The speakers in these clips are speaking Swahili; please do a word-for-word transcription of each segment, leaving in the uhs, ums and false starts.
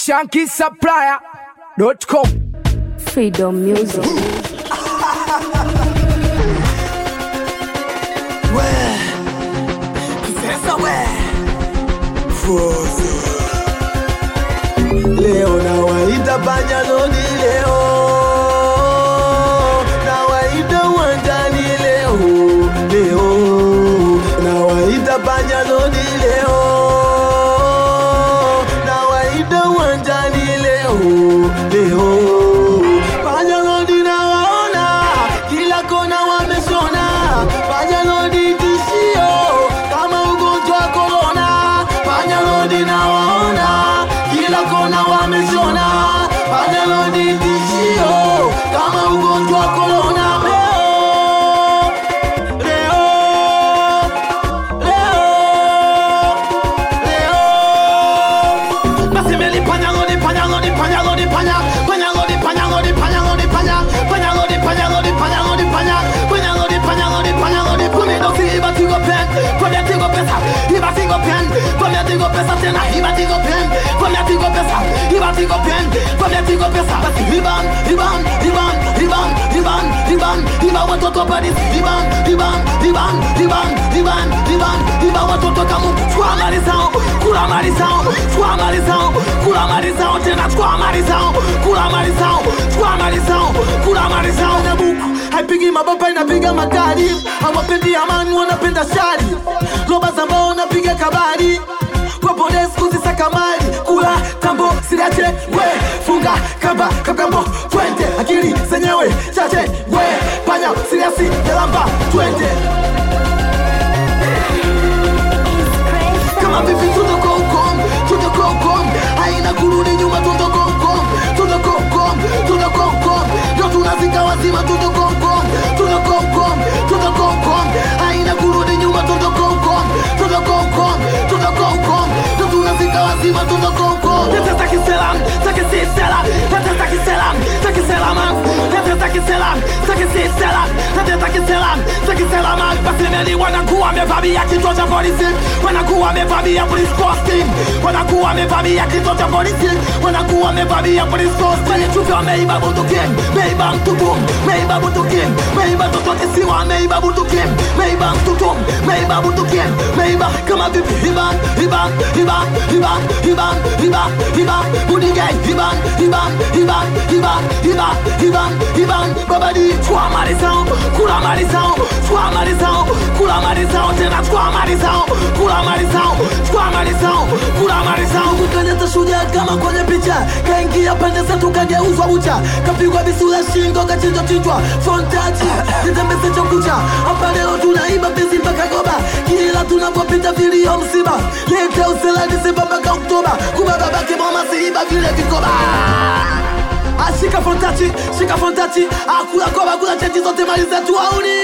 Shanky Supplier dot com. Freedom Music. Where? Professor where? Frozen. Leo na waita Banjaloni leo. Na waita Wandani leo. Leo. Na waita Banjaloni leo. Na waita Wandani leo. Leo. Banjaloni na waona. Kila kona wameshona. Banjaloni tishio. Kama ugonjwa wa corona. Banjaloni na waona. Kila kona wameshona. Banjaloni tishio. Kama ugonjwa wa corona. Leo. Leo. Leo. Leo. Basi meli Banjaloni, Banjaloni, Banjaloni, Banja. Banjaloni, Banjaloni, Banjaloni, Banja. Banjaloni, Banjaloni, Banjaloni, Banja. Banjaloni, Banjaloni, Banjaloni. Kumi dosi iba tigo pen. Kumi tigo pesa. Iba tigo pen. Kumi tigo pesa tena. Iba tigo pen. Kumi tigo pesa. Iba tigo pen. Kumi tigo pesa. Basi iban, iban, iban, iban, iban, iban. Iba watoto padis. Iban, iban, iban, iban, iban, iban. Iba watoto kamu. Chua marizao. Kula marizao. Chua marizao. Kula marizao tena. Chua marizao. Kula marizao. Chua marizao. Kula marizao. Na buku. Haipigi mabapa inapiga magari. Hawapendi amani wanapenda shari. Loba za mbao napiga kabari. Kwa podes kuzisaka mali. Kula tambo siliache we. Funga kamba kakambo twende. Akili zenyewe chache we. Panya siliasi delamba twende. Kama vipi tutokokom, tutokokom. Haina kurudi nyuma tutokokom, tutokokom, tutokokom. Ndio tunazika wazima tutokokom, tutokokom, tutokokom. Haina kurudi nyuma tutokokom, tutokokom, tutokokom. Ndio tunazika wazima tutokokom. Tete taki selam, taki si selam. Tete taki selam, taki selam. Tete taki selam, taki si selam. Tete taki selam, taki selam. Basi meli wanakuwa wamevamia kituo cha polisi. Wanakuwa wamevamia police posting. Wanakuwa wamevamia kituo cha polisi. Wanakuwa wamevamia police posting. Kwenye chupi wameiba bunduki. Meiba mtutum, meiba bunduki. Meiba toto kisiwa, meiba bunduki. Meiba mtutum, meiba bunduki. Meiba kama vipi hiban, hiban, hiban, hiban, hiban, hiban, hiban. Budigay hiban, hiban, hiban, hiban, hiban, hiban, hiban. Babadi chua marizao, kula marizao, chua marizao, kula marizao tena chua marizao, kula marizao, chua marizao, kula marizao. Kukanyata shujaa kama kwenye picha. Kaingia pande zetu kageuzwa ucha. Kapigwa bisula shingo kachinjwa chinjwa. Fontaji, nitembeze chokucha. Hapa leo tunaiba pesi mpaka goba. Kila tunapopita vilio msiba. Lete usela Disemba mpaka Oktoba. Kubaba baki mama siiba vile vikoba. Ashika Fontaji, shika Fontaji. Akula goba kula chenji zote mali zetu hauni.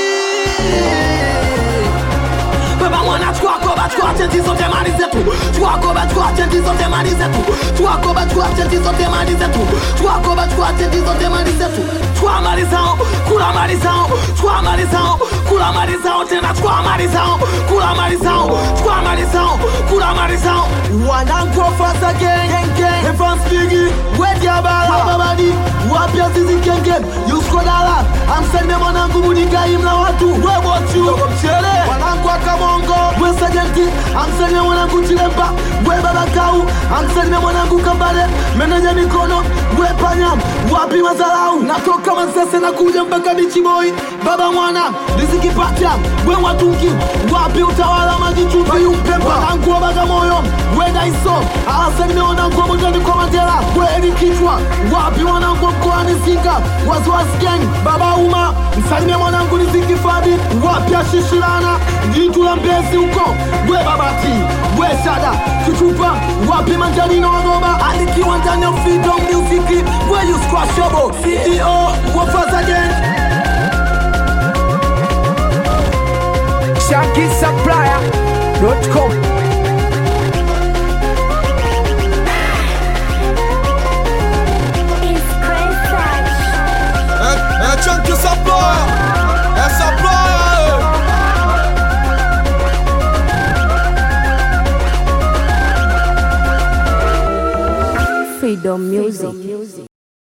Baba mwana chukua koba, chukua chenji zote mali zetu. Chukua koba, chukua chenji zote mali zetu. Chukua koba, chukua chenji zote mali zetu. Chukua koba, chukua chenji zote mali zetu. Chukua mali zao, kula mali zao. Chukua mali zao, kula mali zao tena. Chukua mali zao, kula mali zao. Chukua mali zao, kula mali zao. Wanangu fast again, gang gang. Evans Biggie, wedi abala. Babadi, wapia zizi kenge. Yusko dala, amsende mwanangu mudiga imla watu. Webo chu, mchele. Wanangu akamongo, mwesa jenti. Amsende mwanangu chilemba. Weba bakau, amsende mwanangu kambale. Meneja mikono, wepanyam. Wapi mazalau, natoka Manzese na kuja mpaka Bichi Boy. Baba mwana, riziki pacha. We watungi, wapi utawala majichupi. Upepa, wanangu wa Bagamoyo. Weda iso, alasani wanangu wa Mojani kwa Mandela. Weli kichwa, wapi wanangu wa mkoani Zinga. Wazwasi gang, baba uma. Msalimia mwanangu riziki Fabi. Wapi ashishilana, jitu la Mbezi uko. We babati, we sada, kichupa. Wapi Manjani na wagoba. Alikiwa ndani ya Freedom Music. We you squash yobo, C E O, wafaz again. Shanky Supplier dot com. Shanky Supplier, Supplier. Freedom Music.